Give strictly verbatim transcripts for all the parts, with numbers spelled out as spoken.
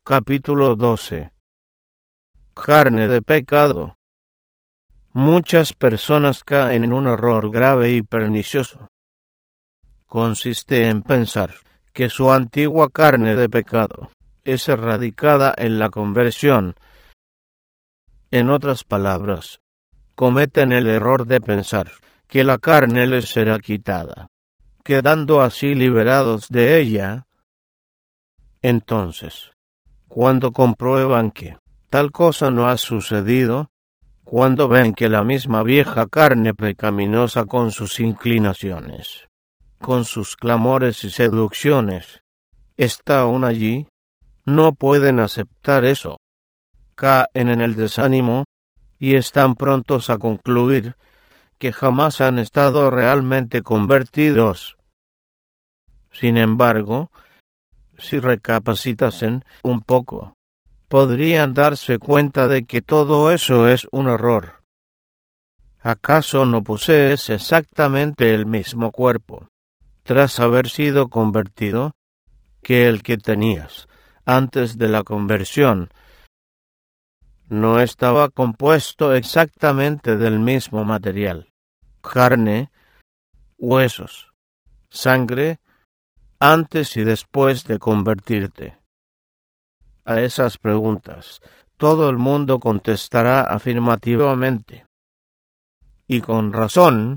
Capítulo doce. Carne de pecado. Muchas personas caen en un error grave y pernicioso. Consiste en pensar que su antigua carne de pecado es erradicada en la conversión. En otras palabras, cometen el error de pensar que la carne les será quitada, quedando así liberados de ella. Entonces, cuando comprueban que tal cosa no ha sucedido, cuando ven que la misma vieja carne pecaminosa con sus inclinaciones, con sus clamores y seducciones, está aún allí, no pueden aceptar eso. Caen en el desánimo y están prontos a concluir que jamás han estado realmente convertidos. Sin embargo, si recapacitasen un poco, podrían darse cuenta de que todo eso es un error. ¿Acaso no posees exactamente el mismo cuerpo, tras haber sido convertido, que el que tenías antes de la conversión? No estaba compuesto exactamente del mismo material, carne, huesos, sangre, antes y después de convertirte. A esas preguntas, todo el mundo contestará afirmativamente. Y con razón.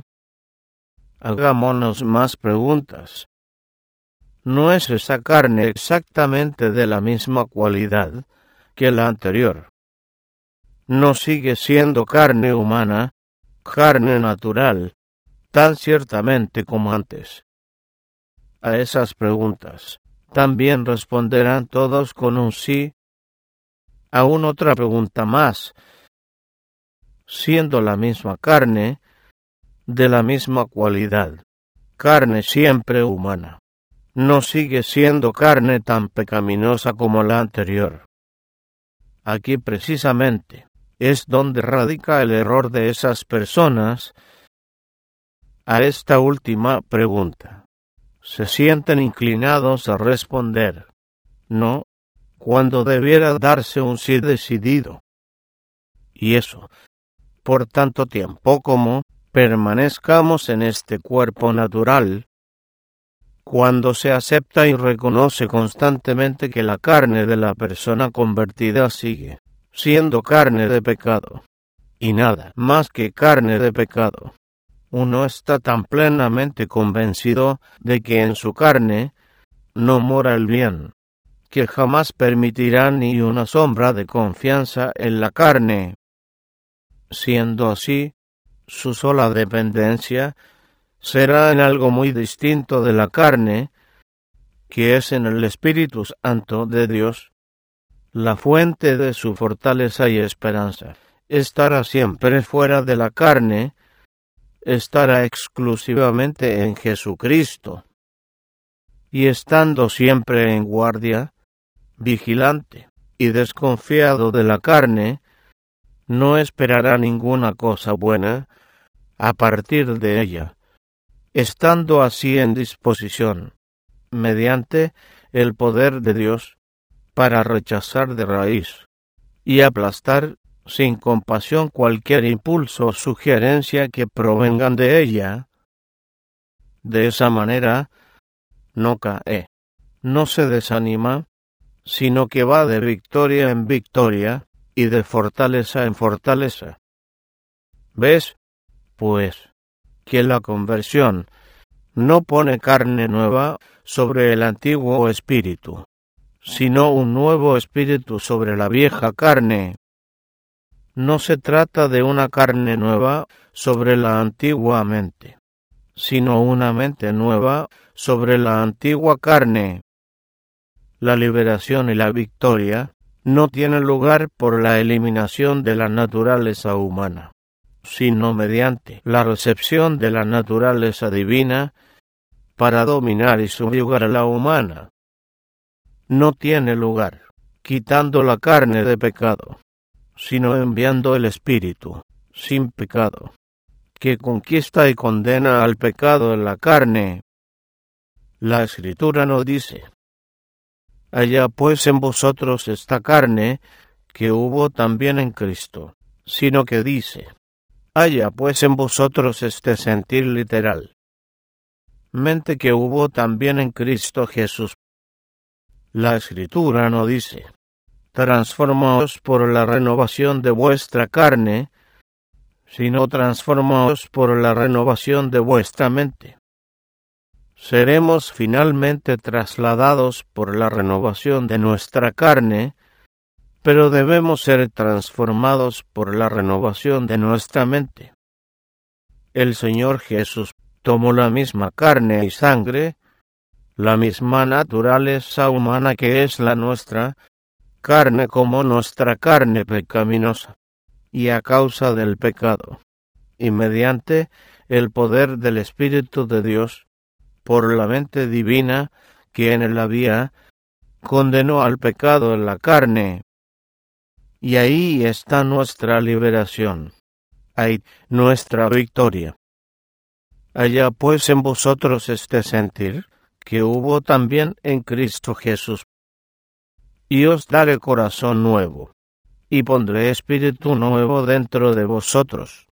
Hagámonos más preguntas. ¿No es esa carne exactamente de la misma cualidad que la anterior? ¿No sigue siendo carne humana, carne natural, tan ciertamente como antes? A esas preguntas también responderán todos con un sí. Aún otra pregunta más. Siendo la misma carne, de la misma cualidad, carne siempre humana, ¿no sigue siendo carne tan pecaminosa como la anterior? Aquí precisamente es donde radica el error de esas personas. A esta última pregunta se sienten inclinados a responder no, cuando debiera darse un sí decidido. Y eso, por tanto tiempo como permanezcamos en este cuerpo natural, cuando se acepta y reconoce constantemente que la carne de la persona convertida sigue siendo carne de pecado, y nada más que carne de pecado, uno está tan plenamente convencido de que en su carne no mora el bien, que jamás permitirá ni una sombra de confianza en la carne. Siendo así, su sola dependencia será en algo muy distinto de la carne, que es en el Espíritu Santo de Dios, la fuente de su fortaleza y esperanza. Estará siempre fuera de la carne, estará exclusivamente en Jesucristo, y estando siempre en guardia, vigilante y desconfiado de la carne, no esperará ninguna cosa buena a partir de ella, estando así en disposición, mediante el poder de Dios, para rechazar de raíz y aplastar sin compasión cualquier impulso o sugerencia que provengan de ella. De esa manera, no cae, no se desanima, sino que va de victoria en victoria y de fortaleza en fortaleza. ¿Ves, pues, que la conversión no pone carne nueva sobre el antiguo espíritu, sino un nuevo espíritu sobre la vieja carne? No se trata de una carne nueva sobre la antigua mente, sino una mente nueva sobre la antigua carne. La liberación y la victoria no tienen lugar por la eliminación de la naturaleza humana, sino mediante la recepción de la naturaleza divina para dominar y subyugar a la humana. No tiene lugar quitando la carne de pecado, sino enviando el Espíritu, sin pecado, que conquista y condena al pecado en la carne. La Escritura nos dice: Haya pues en vosotros esta carne, que hubo también en Cristo, sino que dice, haya pues en vosotros este sentir literal, mente que hubo también en Cristo Jesús. La Escritura no dice, transformaos por la renovación de vuestra carne, sino transformaos por la renovación de vuestra mente. Seremos finalmente trasladados por la renovación de nuestra carne, pero debemos ser transformados por la renovación de nuestra mente. El Señor Jesús tomó la misma carne y sangre, la misma naturaleza humana que es la nuestra, carne como nuestra carne pecaminosa, y a causa del pecado, y mediante el poder del Espíritu de Dios, por la mente divina que en él había, condenó al pecado en la carne. Y ahí está nuestra liberación, ahí nuestra victoria. Haya pues en vosotros este sentir, que hubo también en Cristo Jesús. Y os daré corazón nuevo, y pondré espíritu nuevo dentro de vosotros.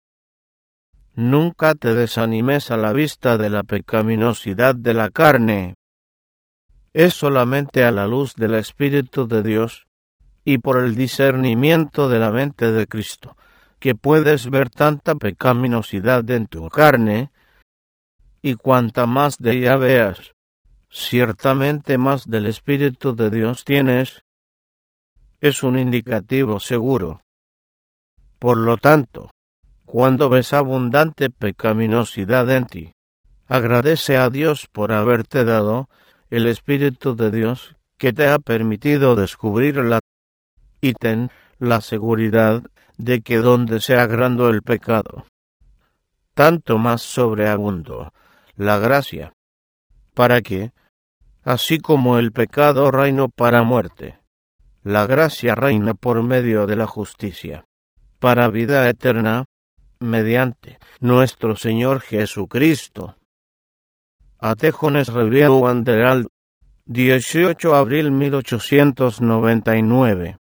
Nunca te desanimes a la vista de la pecaminosidad de la carne. Es solamente a la luz del Espíritu de Dios y por el discernimiento de la mente de Cristo que puedes ver tanta pecaminosidad en tu carne, y cuanta más de ella veas, ciertamente más del Espíritu de Dios tienes. Es un indicativo seguro. Por lo tanto, cuando ves abundante pecaminosidad en ti, agradece a Dios por haberte dado el Espíritu de Dios que te ha permitido descubrirla, y ten la seguridad de que donde se agrandó el pecado, tanto más sobreabundó la gracia, para que, así como el pecado reinó para muerte, la gracia reina por medio de la justicia, para vida eterna, mediante nuestro Señor Jesucristo. Atejones Review Anderal, dieciocho de abril de mil ochocientos noventa y nueve.